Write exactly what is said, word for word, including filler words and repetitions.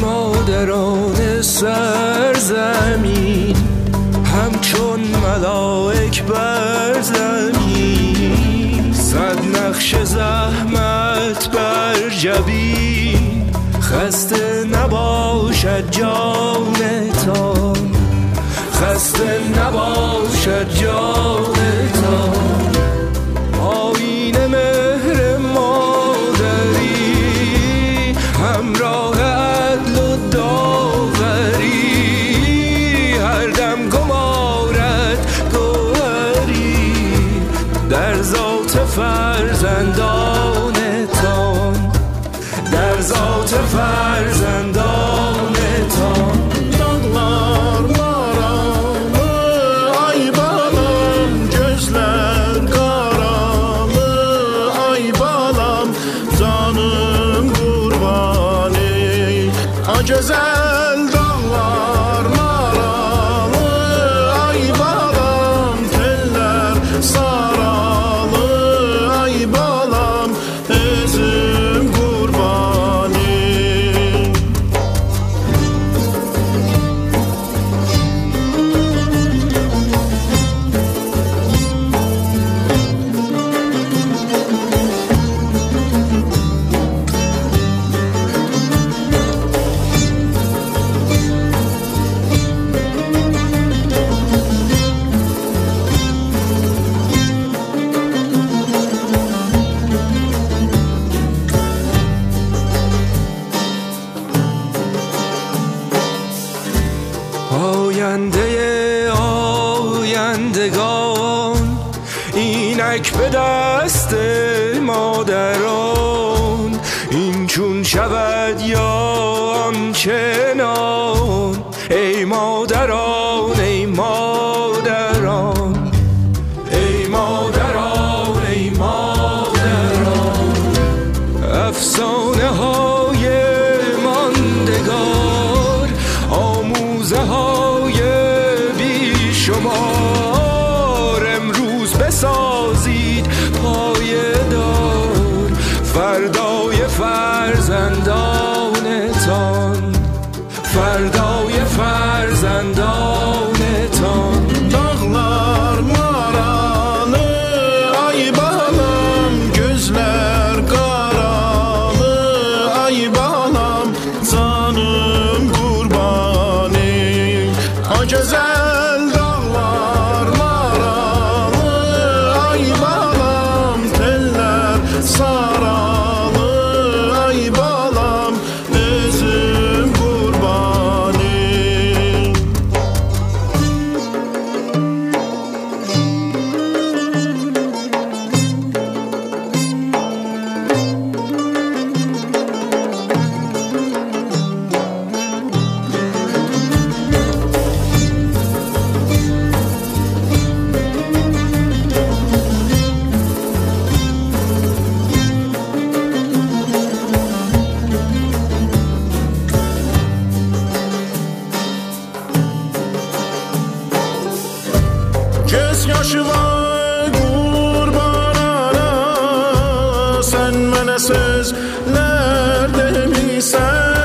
مادران سرزمین همچون ملائک بر زمین، صد نقش زحمت بر جبین، خسته نباشد جانتان، خسته نباشد جانتان. آیین مهر مادری همراه عدل و داوری، هر دم گمارد گوهری در ذات فرزندانتان، در ذات فرزندانتان. Dağlar maralı, ay balam, gözler karalı, ay balam, canım kurbani. Ha güzel dağlar maralı, ay balam, teller saralı, ay balam, özüm kurbani. آینده آیندگان اینک به دست مادران، این چون شود یا آنچنان. ای مادران ای مادران، ای مادران ای مادران، افسانه های ماندگار، آموزه های بی شمار، امروز بسازید پایدار فردای فرزندانتان، فردای فرزندانتان. Dağlar maralı, ay balam, gözler karalı, ay balam, canım kurbani. Ha güzel dağlar maralı, ay balam, teller saralı, ay balam, özüm kurbani. Göz yaşıma kurban ana, sen mənə sözlər demisən.